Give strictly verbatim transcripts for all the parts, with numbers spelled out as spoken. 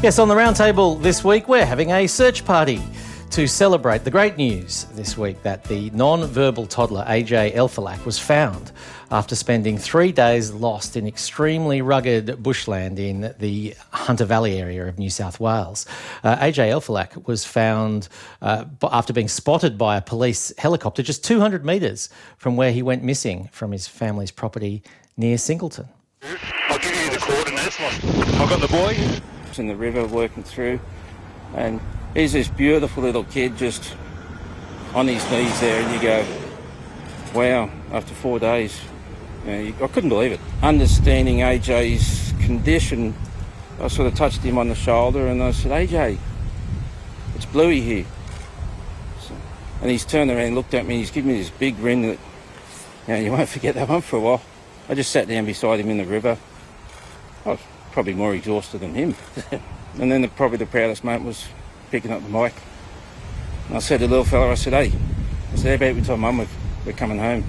Yes, on the roundtable this week, we're having a search party to celebrate the great news this week that the non-verbal toddler A J Elfalak was found after spending three days lost in extremely rugged bushland in the Hunter Valley area of New South Wales. Uh, A J Elfalak was found uh, after being spotted by a police helicopter just two hundred metres from where he went missing from his family's property near Singleton. I'll give you the coordinates. I've got the boy. In the river working through, and he's this beautiful little kid just on his knees there, and you go, wow, after four days. You know, you, I couldn't believe it. Understanding A J's condition, I sort of touched him on the shoulder and I said, A J, it's Bluey here. So, and he's turned around and looked at me, he's given me this big grin that, you know, you won't forget that one for a while. I just sat down beside him in the river. I was probably more exhausted than him. And then the, probably the proudest moment was picking up the mic. And I said to the little fella, I said, hey, I said, how about we tell Mum we're, we're coming home?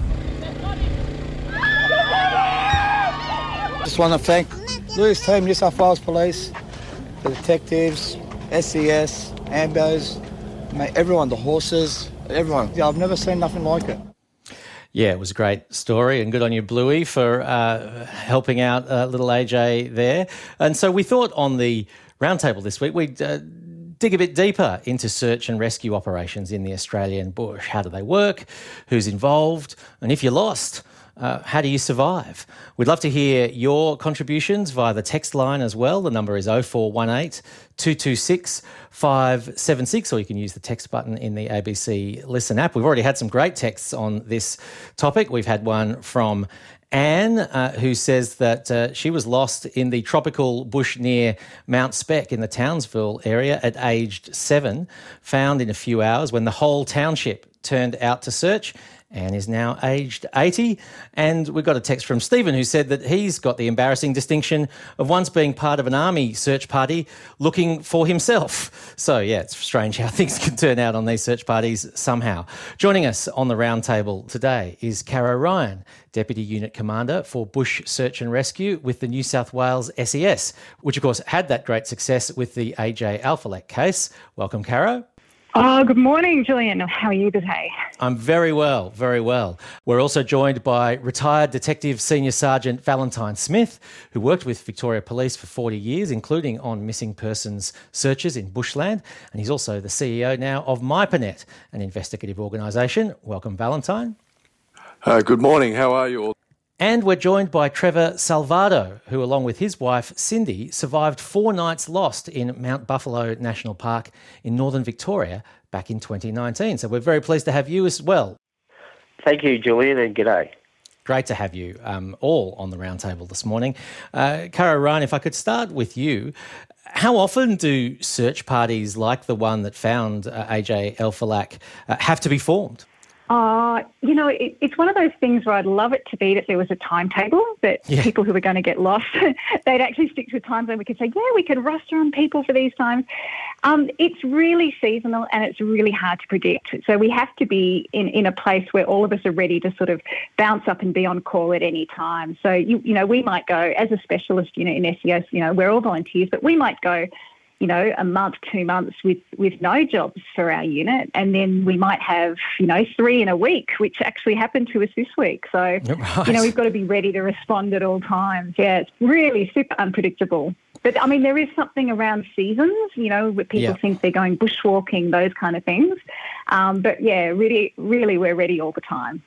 Just want to thank Louis team, New South Wales Police, the detectives, S E S, Ambos, mate, everyone, the horses, everyone. Yeah, I've never seen nothing like it. Yeah, it was a great story, and good on you, Bluey, for uh, helping out uh, little A J there. And so we thought on the roundtable this week we'd uh, dig a bit deeper into search and rescue operations in the Australian bush. How do they work? Who's involved? And if you're lost, uh, how do you survive? We'd love to hear your contributions via the text line as well. The number is oh four one eight, two two six, five seven six, or you can use the text button in the A B C Listen app. We've already had some great texts on this topic. We've had one from Anne, uh, who says that uh, she was lost in the tropical bush near Mount Spec in the Townsville area at aged seven, found in a few hours when the whole township turned out to search, and is now aged eighty. And we've got a text from Stephen who said that he's got the embarrassing distinction of once being part of an army search party looking for himself. So, yeah, it's strange how things can turn out on these search parties somehow. Joining us on the roundtable today is Caro Ryan, Deputy Unit Commander for Bush Search and Rescue with the New South Wales S E S, which, of course, had that great success with the A J Elfalak case. Welcome, Caro. Oh, good morning, Julian. How are you today? I'm very well, very well. We're also joined by retired Detective Senior Sergeant Valentine Smith, who worked with Victoria Police for forty years, including on missing persons searches in bushland. And he's also the C E O now of MyPanet, an investigative organisation. Welcome, Valentine. Uh, good morning. How are you all? And we're joined by Trevor Salvado, who, along with his wife, Cindy, survived four nights lost in Mount Buffalo National Park in northern Victoria back in twenty nineteen. So we're very pleased to have you as well. Thank you, Julian, and g'day. Great to have you um, all on the roundtable this morning. Uh, Caro Ryan, if I could start with you, how often do search parties like the one that found uh, A J Elfalak uh, have to be formed? Uh, you know, it, it's one of those things where I'd love it to be that there was a timetable that yeah. people who were going to get lost, they'd actually stick to a time zone. We could say, yeah, we could roster on people for these times. Um, it's really seasonal and it's really hard to predict. So we have to be in, in a place where all of us are ready to sort of bounce up and be on call at any time. So, you, you know, we might go as a specialist unit in S E S, you know, we're all volunteers, but we might go you know, a month, two months with, with no jobs for our unit. And then we might have, you know, three in a week, which actually happened to us this week. So, right. you know, we've got to be ready to respond at all times. Yeah, it's really super unpredictable. But, I mean, there is something around seasons, you know, where people yeah. think they're going bushwalking, those kind of things. Um, but, yeah, really, really we're ready all the time.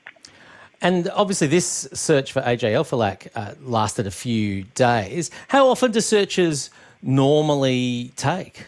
And obviously this search for A J Elfalak uh, lasted a few days. How often do searchers normally take?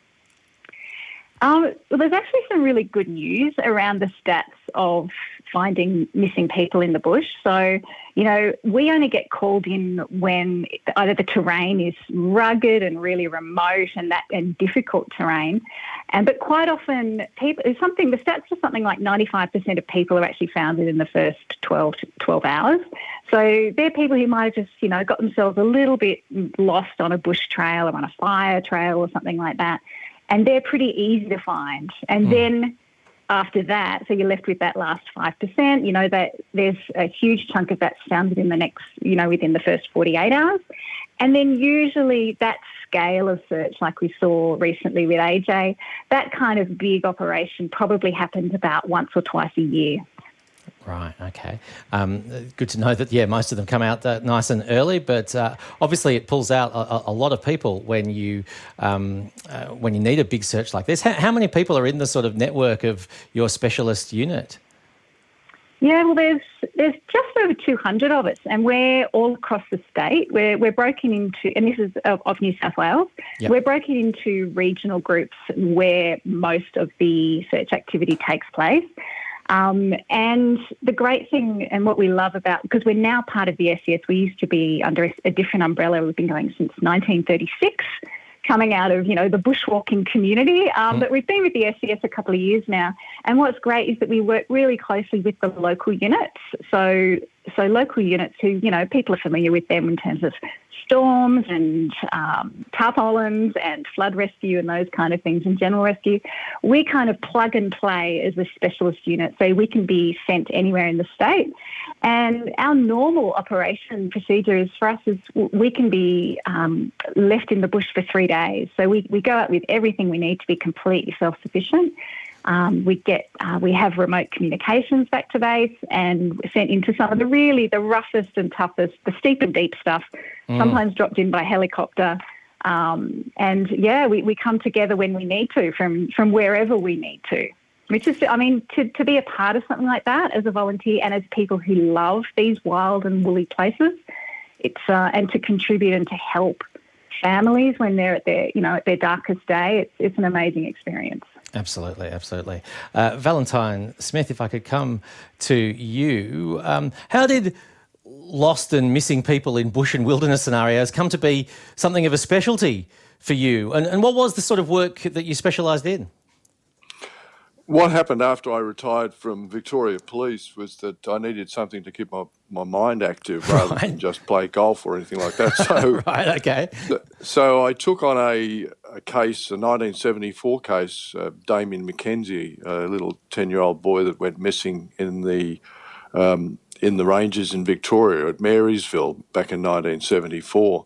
Um, well, there's actually some really good news around the stats of finding missing people in the bush. So, you know, we only get called in when either the terrain is rugged and really remote and that and difficult terrain. And but quite often people it's something the stats are something like ninety-five percent of people are actually found within the first twelve to twelve hours. So they're people who might have just, you know, got themselves a little bit lost on a bush trail or on a fire trail or something like that. And they're pretty easy to find. And mm. then after that, so you're left with that last five percent, you know, that there's a huge chunk of that's found within the next, you know, within the first forty-eight hours. And then usually that's scale of search like we saw recently with A J, that kind of big operation probably happens about once or twice a year. Right, okay. Um, good to know that, yeah, most of them come out uh, nice and early, but uh, obviously it pulls out a, a lot of people when you um, uh, when you need a big search like this. How, how many people are in the sort of network of your specialist unit? Yeah, well, there's there's just over two hundred of us, and we're all across the state. We're we're broken into, and this is of, of New South Wales. Yep. We're broken into regional groups where most of the search activity takes place. Um, and the great thing and what we love about, because we're now part of the S E S, we used to be under a, a different umbrella. We've been going since nineteen thirty-six, coming out of, you know, the bushwalking community. Um, mm. But we've been with the S E S a couple of years now. And what's great is that we work really closely with the local units. So, so local units who, you know, people are familiar with them in terms of storms and um, tarpaulins and flood rescue and those kind of things and general rescue. We kind of plug and play as a specialist unit, so we can be sent anywhere in the state. And our normal operation procedure is for us is we can be um, left in the bush for three days. So we, we go out with everything we need to be completely self-sufficient. Um, we get uh, we have remote communications back to base and sent into some of the really the roughest and toughest, the steep and deep stuff, mm. sometimes dropped in by helicopter. Um, and, yeah, we, we come together when we need to from, from wherever we need to. Which is, I mean, to, to be a part of something like that as a volunteer and as people who love these wild and woolly places, it's uh, and to contribute and to help families when they're at their, you know, at their darkest day, it's it's an amazing experience. Absolutely, absolutely. Uh, Valentine Smith, if I could come to you, um, how did lost and missing people in bush and wilderness scenarios come to be something of a specialty for you? And, and what was the sort of work that you specialised in? What happened after I retired from Victoria Police was that I needed something to keep my, my mind active rather right. than just play golf or anything like that. So, right, okay. So I took on a, a case, a nineteen seventy-four case, uh, Damien McKenzie, a little ten-year-old boy that went missing in the um, in the ranges in Victoria at Marysville back in nineteen seventy-four.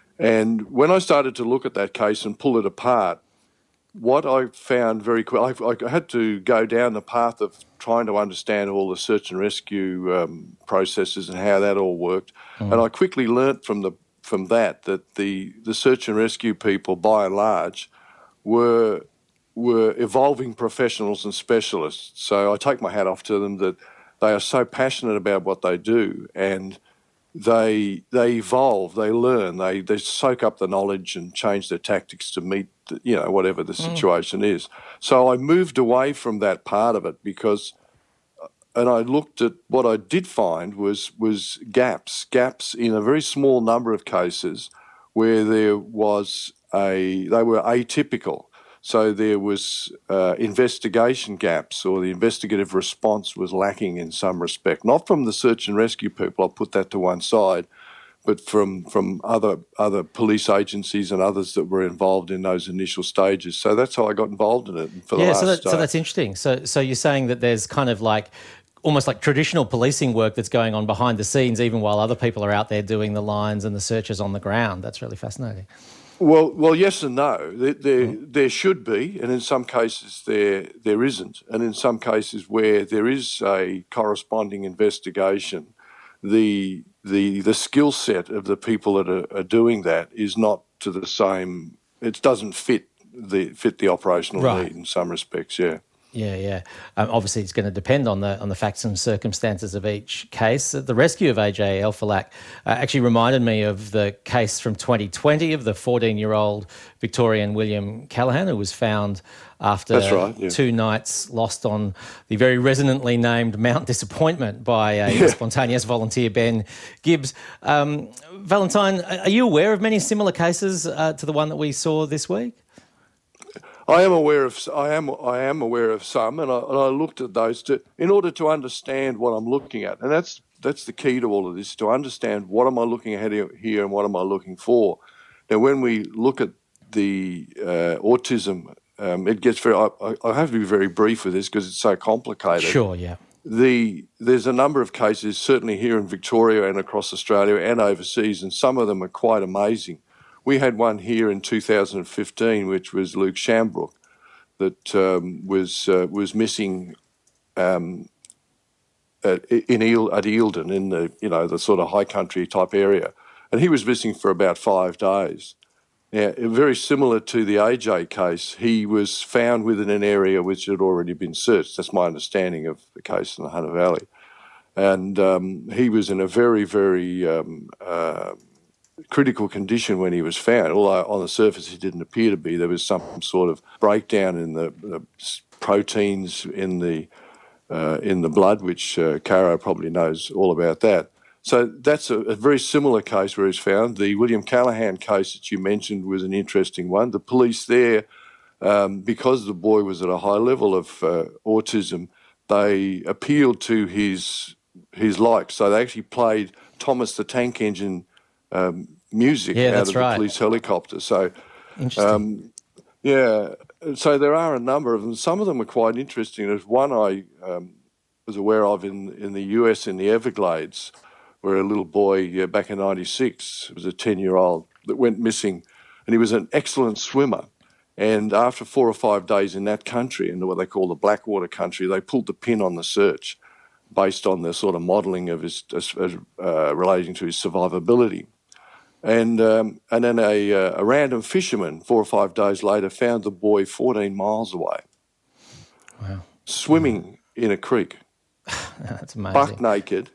And when I started to look at that case and pull it apart, what I found very quick, I, I had to go down the path of trying to understand all the search and rescue um, processes and how that all worked. Mm. And I quickly learnt from the from that that the, the search and rescue people, by and large, were were evolving professionals and specialists. So I take my hat off to them that they are so passionate about what they do, and they they evolve, they learn, they, they soak up the knowledge and change their tactics to meet, you know, whatever the situation mm. is. So I moved away from that part of it because, and I looked at what I did find was was gaps, gaps in a very small number of cases where there was a, they were atypical. So there was uh, investigation gaps, or the investigative response was lacking in some respect. Not from the search and rescue people, I'll put that to one side, but from from other other police agencies and others that were involved in those initial stages. So that's how I got involved in it. For the yeah, last, so, that, uh, so that's interesting. So so you're saying that there's kind of like almost like traditional policing work that's going on behind the scenes, even while other people are out there doing the lines and the searches on the ground. That's really fascinating. Well, well, yes and no. There, there, mm. there should be, and in some cases there there isn't. And in some cases where there is a corresponding investigation, the the the skill set of the people that are, are doing that is not to the same. It doesn't fit the fit the operational right. need in some respects. Yeah. Yeah, yeah. Um, obviously, it's going to depend on the on the facts and circumstances of each case. The rescue of A J Elfalak uh, actually reminded me of the case from twenty twenty of the fourteen-year-old Victorian William Callahan, who was found after right, yeah. two nights lost on the very resonantly named Mount Disappointment by a yeah. spontaneous volunteer, Ben Gibbs. Um, Valentine, are you aware of many similar cases uh, to the one that we saw this week? I am aware of I am I am aware of some, and I, and I looked at those to in order to understand what I'm looking at, and that's that's the key to all of this: to understand what am I looking at here and what am I looking for. Now, when we look at the uh, autism, um, it gets very. I, I have to be very brief with this because it's so complicated. Sure, yeah. The there's a number of cases, certainly here in Victoria and across Australia and overseas, and some of them are quite amazing, We had one here in two thousand fifteen, which was Luke Shambrook, that um, was uh, was missing um, at, in Eel, at Eildon, in the you know the sort of high country type area, and he was missing for about five days. Now, very similar to the A J case, he was found within an area which had already been searched. That's my understanding of the case in the Hunter Valley. And um, he was in a very, very um, uh, critical condition when he was found, although on the surface he didn't appear to be. There was some sort of breakdown in the, the proteins in the uh, in the blood, which uh, Caro probably knows all about that. So that's a, a very similar case where he was found. The William Callahan case that you mentioned was an interesting one. The police there, um, because the boy was at a high level of uh, autism, they appealed to his his likes. So they actually played Thomas the Tank Engine um, music yeah, out that's of the right. police helicopter. So, Interesting. um, yeah, so there are a number of them. Some of them are quite interesting. There's one I um, was aware of in, in the U S in the Everglades, where a little boy uh, back in ninety-six, was a ten-year-old, that went missing, and he was an excellent swimmer. And after four or five days in that country, in what they call the Blackwater country, they pulled the pin on the search based on the sort of modelling of his, uh, relating to his survivability. And um, and then a, uh, a random fisherman, four or five days later, found the boy fourteen miles away. Wow. Swimming in a creek. That's amazing. Buck naked.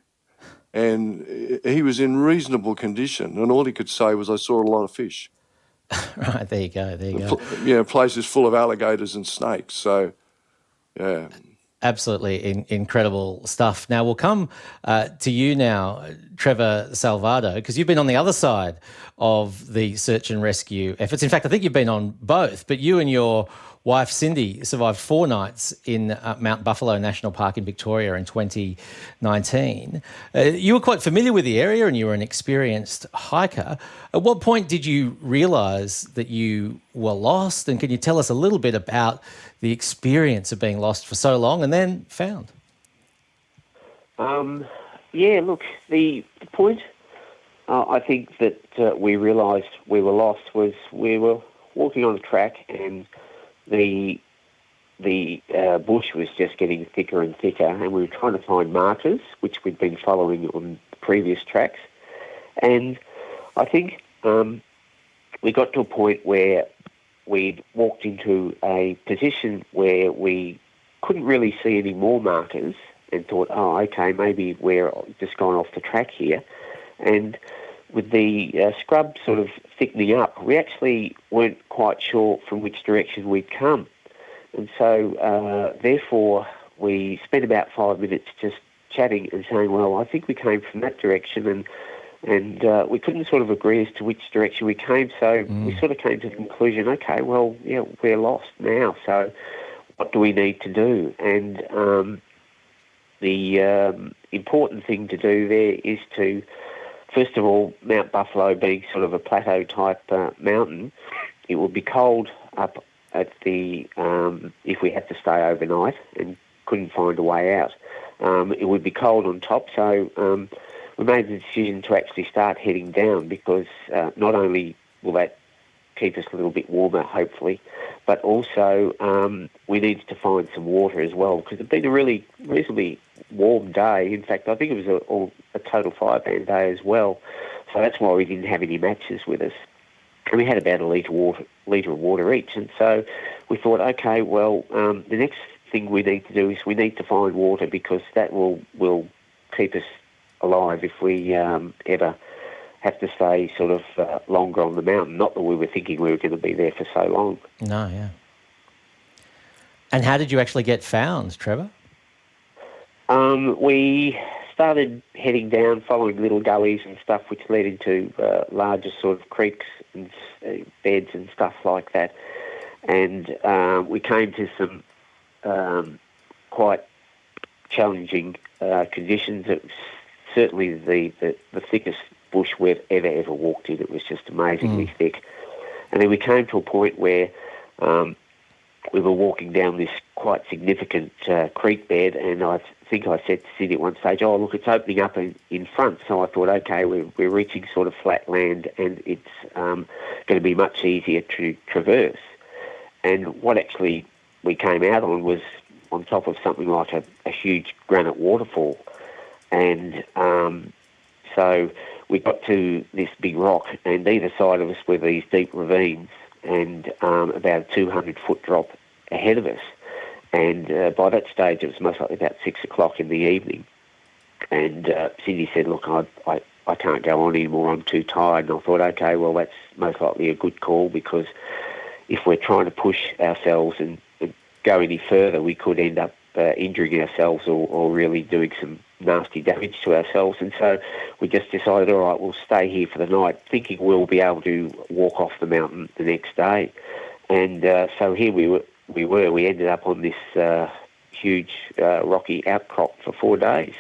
And he was in reasonable condition, and all he could say was, "I saw a lot of fish." Right, there you go, there you go. You know, places full of alligators and snakes. So, yeah. Absolutely in, incredible stuff. Now, we'll come uh, to you now, Trevor Salvado, because you've been on the other side of the search and rescue efforts. In fact, I think you've been on both, but you and your wife, Cindy, survived four nights in uh, Mount Buffalo National Park in Victoria in twenty nineteen. Uh, you were quite familiar with the area and you were an experienced hiker. At what point did you realise that you were lost? And can you tell us a little bit about the experience of being lost for so long and then found? Um, yeah, look, the, the point uh, I think that uh, we realised we were lost was we were walking on the track and the the uh, bush was just getting thicker and thicker, and we were trying to find markers, which we'd been following on previous tracks. And I think um, we got to a point where we'd walked into a position where we couldn't really see any more markers and thought, oh, okay, maybe we're just gone off the track here. And with the uh, scrub sort of thickening up, we actually weren't quite sure from which direction we'd come. And so, uh, therefore, we spent about five minutes just chatting and saying, well, I think we came from that direction, and and uh, we couldn't sort of agree as to which direction we came, so mm. we sort of came to the conclusion, okay, well, yeah, we're lost now, so what do we need to do? And um, the um, important thing to do there is to, first of all, Mount Buffalo being sort of a plateau-type uh, mountain, it would be cold up at the, um, if we had to stay overnight and couldn't find a way out. Um, it would be cold on top, so um, we made the decision to actually start heading down because uh, not only will that keep us a little bit warmer, hopefully, but also um, we needed to find some water as well because it'd been a really reasonably warm day. In fact, I think it was a, a total five-band day as well, so that's why we didn't have any matches with us. And we had about a litre water, litre of water each. And so we thought, okay, well, um, the next thing we need to do is we need to find water because that will, will keep us alive if we um, ever have to stay sort of uh, longer on the mountain. Not that we were thinking we were going to be there for so long. No, yeah. And how did you actually get found, Trevor? Um, we started heading down, following little gullies and stuff, which led into uh, larger sort of creeks and uh, beds and stuff like that. And uh, we came to some um, quite challenging uh, conditions. It was certainly the, the, the thickest bush we've ever, ever walked in. It was just amazingly mm. thick. And then we came to a point where um, we were walking down this quite significant uh, creek bed, and I think I said to Cindy at one stage, oh, look, it's opening up in, in front. So I thought, okay, we're, we're reaching sort of flat land, and it's um, going to be much easier to traverse. And what actually we came out on was on top of something like a, a huge granite waterfall. And um, so we got to this big rock, and either side of us were these deep ravines, and um, about a two hundred foot drop ahead of us. And uh, by that stage, it was most likely about six o'clock in the evening. And uh, Cindy said, look, I, I, I can't go on anymore, I'm too tired. And I thought, okay, well, that's most likely a good call, because if we're trying to push ourselves and, and go any further, we could end up uh, injuring ourselves or, or really doing some nasty damage to ourselves. And so we just decided, all right, we'll stay here for the night, thinking we'll be able to walk off the mountain the next day. And uh, so here we were, we were. We ended up on this uh, huge uh, rocky outcrop for four days.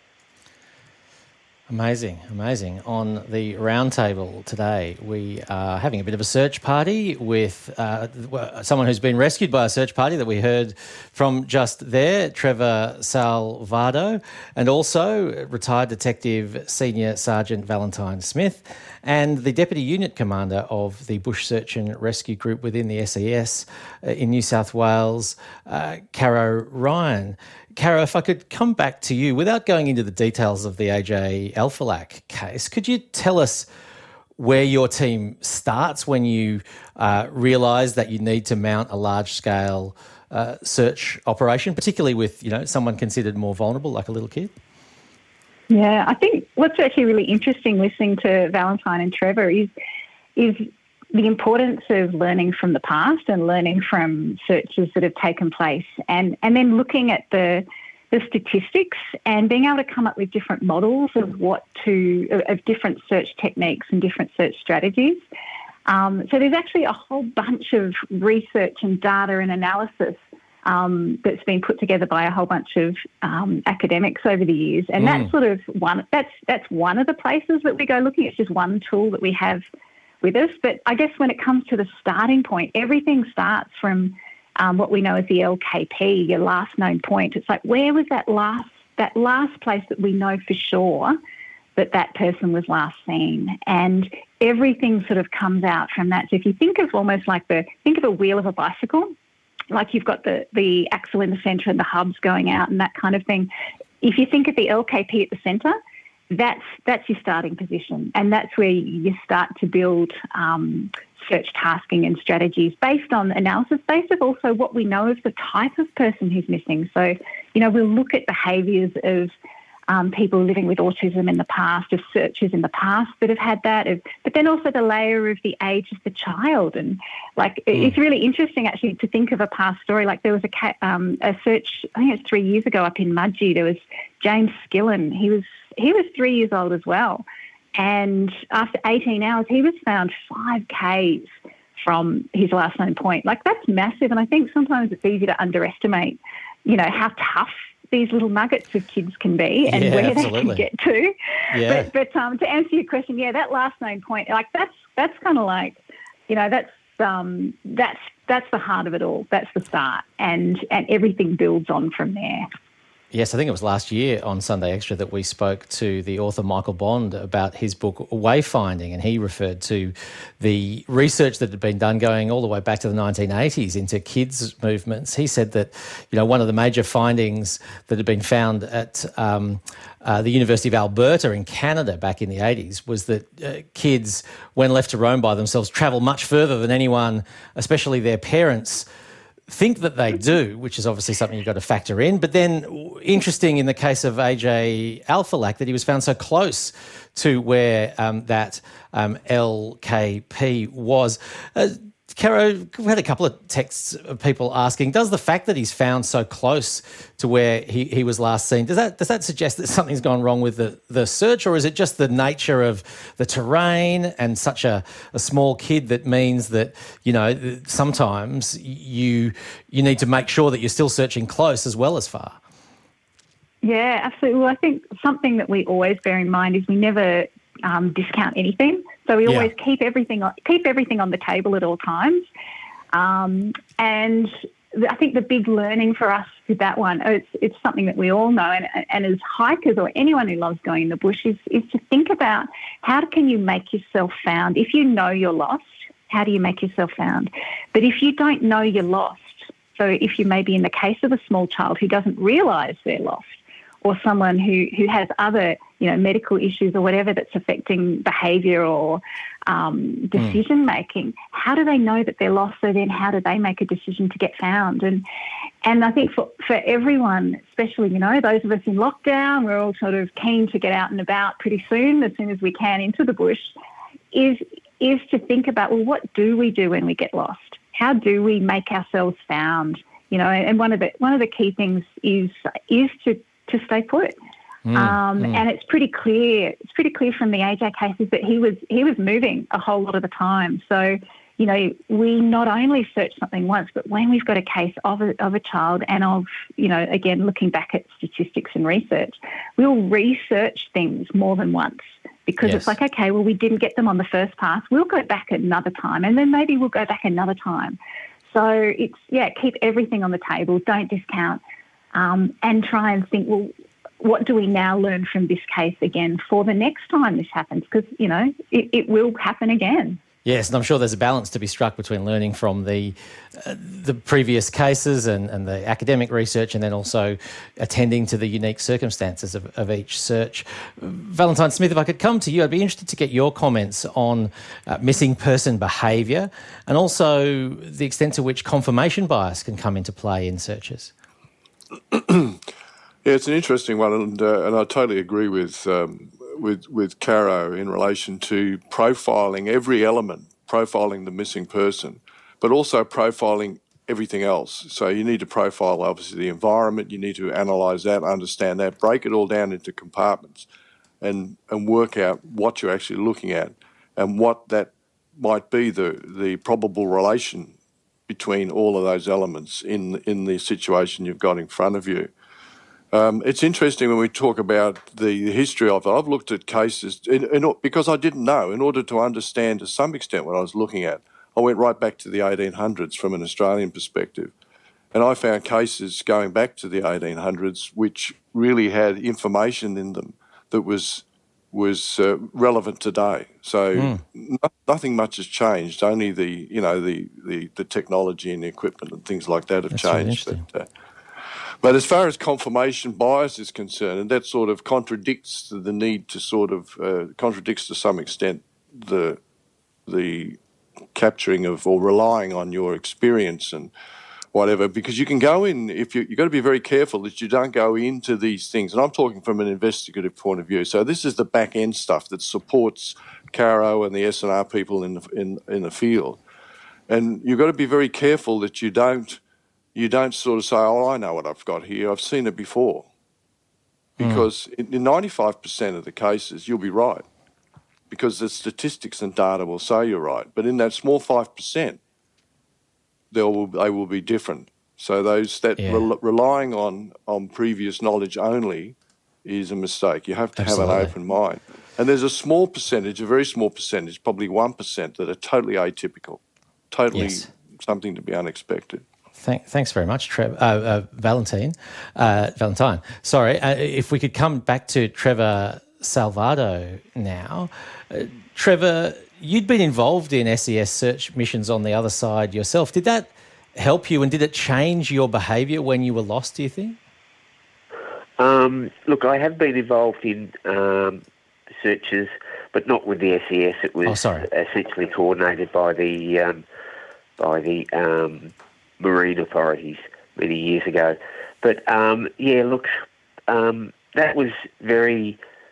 Amazing, amazing. On the round table today, we are having a bit of a search party with uh, someone who's been rescued by a search party that we heard from just there, Trevor Salvado, and also retired Detective Senior Sergeant Valentine Smith, and the Deputy Unit Commander of the Bush Search and Rescue Group within the S E S uh, in New South Wales, uh, Caro Ryan. Caro, if I could come back to you, without going into the details of the A J Elfalak case, could you tell us where your team starts when you uh, realise that you need to mount a large-scale uh, search operation, particularly with, you know, someone considered more vulnerable, like a little kid? Yeah, I think what's actually really interesting listening to Valentine and Trevor is is the importance of learning from the past and learning from searches that have taken place, and, and then looking at the the statistics and being able to come up with different models of what to of different search techniques and different search strategies. Um, so there's actually a whole bunch of research and data and analysis um, that's been put together by a whole bunch of um, academics over the years, and mm. that's sort of one. That's that's one of the places that we go looking. It's just one tool that we have with us. But I guess when it comes to the starting point, everything starts from um, what we know as the L K P, your last known point. It's like, where was that last that last place that we know for sure that that person was last seen? And everything sort of comes out from that. So if you think of almost like the, think of a wheel of a bicycle, like you've got the, the axle in the centre and the hubs going out and that kind of thing. If you think of the L K P at the centre, that's that's your starting position, and that's where you start to build um, search tasking and strategies based on analysis, based of also what we know of the type of person who's missing. So, you know, we'll look at behaviours of um, people living with autism in the past, of searchers in the past that have had that, of, but then also the layer of the age of the child. And, like, mm. it's really interesting, actually, to think of a past story. Like, there was a, um, a search, I think it was three years ago up in Mudgee, there was James Skillen. He was He was three years old as well. And after eighteen hours, he was found five kays from his last known point. Like, that's massive. And I think sometimes it's easy to underestimate, you know, how tough these little nuggets of kids can be and yeah, where absolutely. they can get to. Yeah. But, but um, to answer your question, yeah, that last known point, like, that's that's kind of like, you know, that's um, that's that's the heart of it all. That's the start. And, and everything builds on from there. Yes, I think it was last year on Sunday Extra that we spoke to the author Michael Bond about his book Wayfinding, and he referred to the research that had been done going all the way back to the nineteen eighties into kids' movements. He said that, you know, one of the major findings that had been found at um, uh, the University of Alberta in Canada back in the eighties was that uh, kids, when left to roam by themselves, travel much further than anyone, especially their parents, think that they do, which is obviously something you've got to factor in. But then, interesting in the case of A J Elfalak that he was found so close to where um, that um, L K P was. Uh, Caro, we had a couple of texts of people asking, does the fact that he's found so close to where he, he was last seen, does that does that suggest that something's gone wrong with the, the search, or is it just the nature of the terrain and such a, a small kid that means that, you know, sometimes you you need to make sure that you're still searching close as well as far? Yeah, absolutely. Well, I think something that we always bear in mind is we never um, discount anything. So we Yeah. always keep everything on, keep everything on the table at all times. Um, and I think the big learning for us with that one, it's, it's something that we all know, and, and as hikers or anyone who loves going in the bush, is, is to think about how can you make yourself found. If you know you're lost, how do you make yourself found? But if you don't know you're lost, so if you may be in the case of a small child who doesn't realise they're lost, or someone who, who has other, you know, medical issues or whatever that's affecting behaviour or um, decision making, mm. how do they know that they're lost? So then how do they make a decision to get found? And and I think for, for everyone, especially, you know, those of us in lockdown, we're all sort of keen to get out and about pretty soon, as soon as we can, into the bush, is is to think about, well, what do we do when we get lost? How do we make ourselves found? You know, and one of the one of the key things is is to to stay put. Mm, um, mm. And it's pretty clear, it's pretty clear from the A J cases that he was he was moving a whole lot of the time. So, you know, we not only search something once, but when we've got a case of a, of a child and of, you know, again, looking back at statistics and research, we'll research things more than once because yes. it's like, okay, well, we didn't get them on the first pass. We'll go back another time, and then maybe we'll go back another time. So it's, yeah, keep everything on the table. Don't discount. Um, and try and think, well, what do we now learn from this case again for the next time this happens? Because, you know, it, it will happen again. Yes, and I'm sure there's a balance to be struck between learning from the uh, the previous cases and, and the academic research, and then also attending to the unique circumstances of, of each search. Valentine Smith, if I could come to you, I'd be interested to get your comments on uh, missing person behaviour and also the extent to which confirmation bias can come into play in searches. Yeah, it's an interesting one, and uh, and I totally agree with um, with with Caro in relation to profiling every element, profiling the missing person, but also profiling everything else. So you need to profile obviously the environment. You need to analyse that, understand that, break it all down into compartments, and and work out what you're actually looking at and what that might be the the probable relation between all of those elements in in the situation you've got in front of you. Um, it's interesting when we talk about the history of it. I've looked at cases, in, in, because I didn't know, in order to understand to some extent what I was looking at, I went right back to the eighteen hundreds from an Australian perspective. And I found cases going back to the eighteen hundreds which really had information in them that was was uh, relevant today. So mm. no, nothing much has changed. Only the you know the, the, the technology and the equipment and things like that have That's changed. Really but, uh, but as far as confirmation bias is concerned, and that sort of contradicts the need to sort of uh, contradicts to some extent the the capturing of or relying on your experience and whatever, because you can go in, if you, you've got to be very careful that you don't go into these things. And I'm talking from an investigative point of view. So this is the back end stuff that supports Caro and the S N R people in the, in, in the field. And you've got to be very careful that you don't, you don't sort of say, oh, I know what I've got here. I've seen it before. Because mm. in, in ninety-five percent of the cases, you'll be right. Because the statistics and data will say you're right. But in that small five percent, they will they will be different. So those that yeah. re- relying on on previous knowledge only is a mistake. You have to Absolutely. have an open mind. And there's a small percentage, a very small percentage, probably one percent, that are totally atypical, totally yes. something to be unexpected. Thank, thanks very much, Trev, uh, uh, Valentine. Uh, Valentine, sorry. Uh, if we could come back to Trevor Salvado now. Uh, Trevor, you'd been involved in S E S search missions on the other side yourself. Did that help you and did it change your behaviour when you were lost, do you think? Um, look, I have been involved in um, searches, but not with the S E S. It was oh, essentially coordinated by the um, by the um, marine authorities many years ago. But, um, yeah, look, um, that was very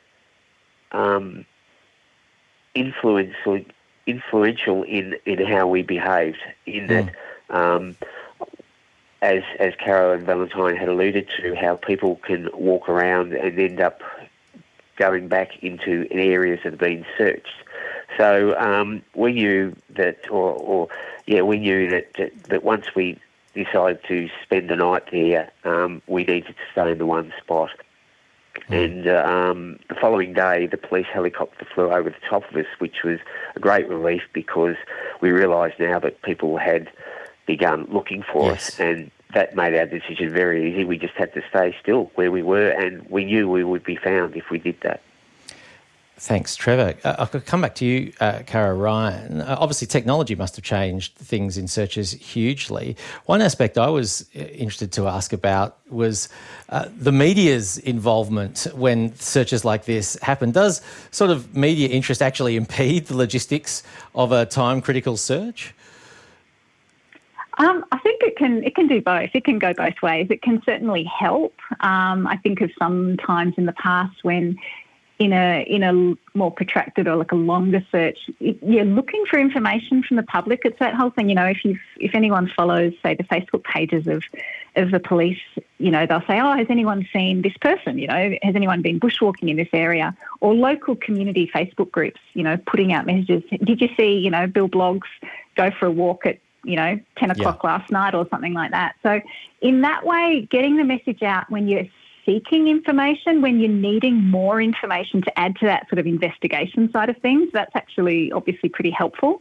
um, influential, influential in, in how we behaved, in that, mm. um, as as Caro and Valentine had alluded to, how people can walk around and end up going back into areas that have been searched. So um, we knew that, or, or yeah, we knew that, that that once we decided to spend the night there, um, we needed to stay in the one spot. Mm. And uh, um, the following day, the police helicopter flew over the top of us, which was a great relief because we realised now that people had begun looking for Yes. us, and that made our decision very easy. We just had to stay still where we were, and we knew we would be found if we did that. Thanks, Trevor. Uh, I could come back to you, uh, Cara Ryan. Uh, obviously, technology must have changed things in searches hugely. One aspect I was uh, interested to ask about was uh, the media's involvement when searches like this happen. Does sort of media interest actually impede the logistics of a time-critical search? Um, I think it can it can do both. It can go both ways. It can certainly help. Um, I think of some times in the past when in a in a more protracted or like a longer search, it, you're looking for information from the public. It's that whole thing, you know, if you if anyone follows, say, the Facebook pages of of the police, you know, they'll say, oh, has anyone seen this person? You know, has anyone been bushwalking in this area? Or local community Facebook groups, you know, putting out messages. Did you see, you know, Bill Bloggs go for a walk at, you know, ten o'clock yeah. last night or something like that? So in that way, getting the message out when you're seeking information, when you're needing more information to add to that sort of investigation side of things, that's actually obviously pretty helpful.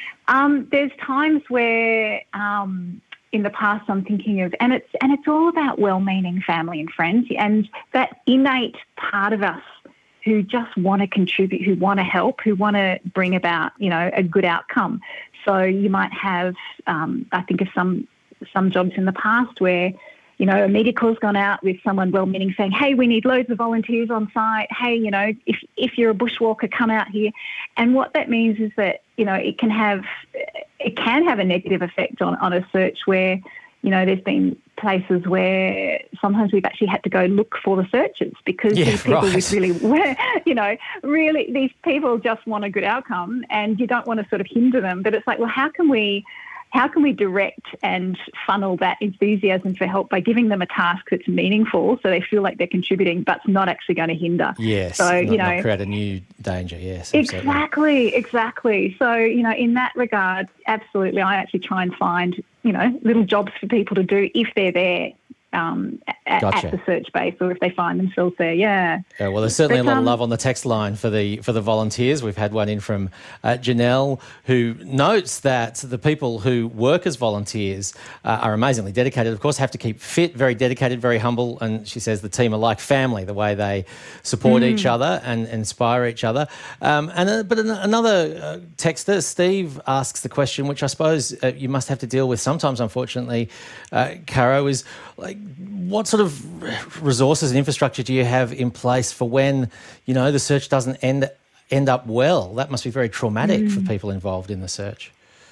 Um, there's times where um, in the past I'm thinking of, and it's and it's all about well-meaning family and friends, and that innate part of us who just want to contribute, who want to help, who want to bring about, you know, a good outcome. So you might have, um, I think of some some jobs in the past where, you know, a media call's gone out with someone well-meaning saying, hey, we need loads of volunteers on site. Hey, you know, if if you're a bushwalker, come out here. And what that means is that, you know, it can have it can have a negative effect on, on a search where, you know, there's been places where sometimes we've actually had to go look for the searches because yeah, these people right. with really, you know, really these people just want a good outcome and you don't want to sort of hinder them. But it's like, well, how can we how can we direct and funnel that enthusiasm for help by giving them a task that's meaningful so they feel like they're contributing but it's not actually going to hinder? Yes, so, not, you know, not create a new danger, yes. Absolutely. Exactly, exactly. So, you know, in that regard, absolutely, I actually try and find, you know, little jobs for people to do if they're there um, at, gotcha. at the search base or if they find themselves there, yeah. yeah well, there's certainly but, a lot um, of love on the text line for the for the volunteers. We've had one in from uh, Janelle, who notes that the people who work as volunteers uh, are amazingly dedicated, of course, have to keep fit, very dedicated, very humble, and she says the team are like family, the way they support mm. each other and inspire each other. Um, and uh, But an- another uh, texter, Steve, asks the question, which I suppose uh, you must have to deal with sometimes, unfortunately, uh, Caro, is like, what sort of resources and infrastructure do you have in place for when, you know, the search doesn't end end up well? That must be very traumatic mm. for people involved in the search.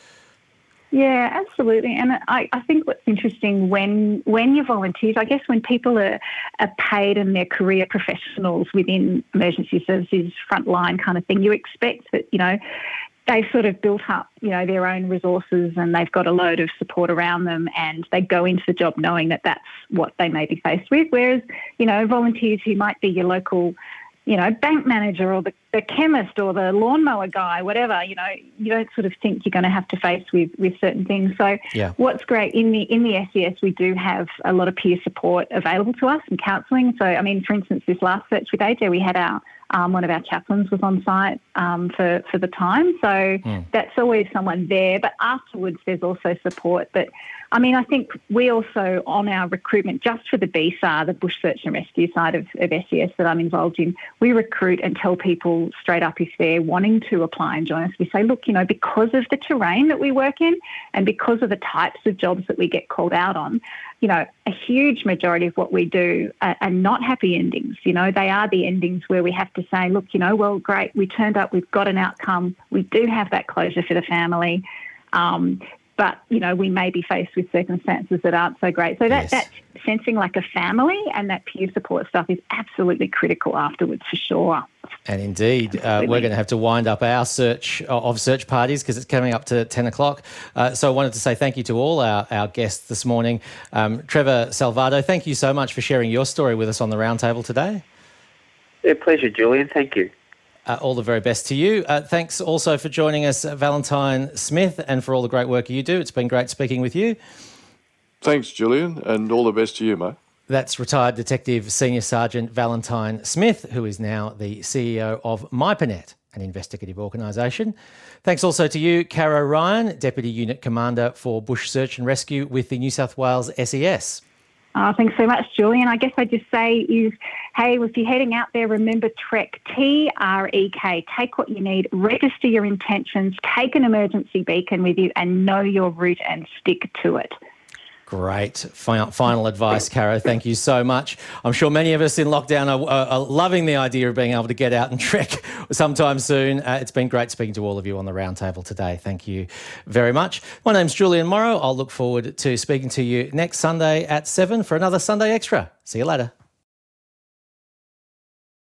Yeah, absolutely. And I, I think what's interesting when when you volunteers, I guess when people are, are paid and they're career professionals within emergency services, frontline kind of thing, you expect that, you know, they've sort of built up, you know, their own resources and they've got a load of support around them and they go into the job knowing that that's what they may be faced with. Whereas, you know, volunteers who might be your local, you know, bank manager or the, the chemist or the lawnmower guy, whatever, you know, you don't sort of think you're going to have to face with, with certain things. So yeah. what's great in the in the S E S, we do have a lot of peer support available to us and counselling. So, I mean, for instance, this last search with A J, we had our Um, one of our chaplains was on site um, for, for the time. So mm. that's always someone there. But afterwards, there's also support. But, I mean, I think we also, on our recruitment, just for the B S A R, the Bush Search and Rescue side of, of S E S that I'm involved in, we recruit and tell people straight up if they're wanting to apply and join us. We say, look, you know, because of the terrain that we work in and because of the types of jobs that we get called out on, you know, a huge majority of what we do are, are not happy endings. You know, they are the endings where we have to say, look, you know, well, great, we turned up, we've got an outcome, we do have that closure for the family, um, but, you know, we may be faced with circumstances that aren't so great. So that, yes. that sensing like a family and that peer support stuff is absolutely critical afterwards for sure. And indeed, uh, we're going to have to wind up our search of search parties because it's coming up to ten o'clock. Uh, so I wanted to say thank you to all our, our guests this morning. Um, Trevor Salvato, thank you so much for sharing your story with us on the roundtable today. Yeah, pleasure, Julian. Thank you. Uh, all the very best to you. Uh, thanks also for joining us, Valentine Smith, and for all the great work you do. It's been great speaking with you. Thanks, Julian, and all the best to you, mate. That's retired Detective Senior Sergeant Valentine Smith, who is now the C E O of MyPanet. an investigative organisation. Thanks also to you, Caro Ryan, Deputy Unit Commander for Bush Search and Rescue with the New South Wales S E S. Oh, thanks so much, Julian. I guess I'd just say is, hey, if you're heading out there, remember Trek, T R E K. Take what you need, register your intentions, take an emergency beacon with you and know your route and stick to it. Great. Final advice, Caro. Thank you so much. I'm sure many of us in lockdown are, are, are loving the idea of being able to get out and trek sometime soon. Uh, it's been great speaking to all of you on the roundtable today. Thank you very much. My name's Julian Morrow. I'll look forward to speaking to you next Sunday at seven for another Sunday Extra. See you later.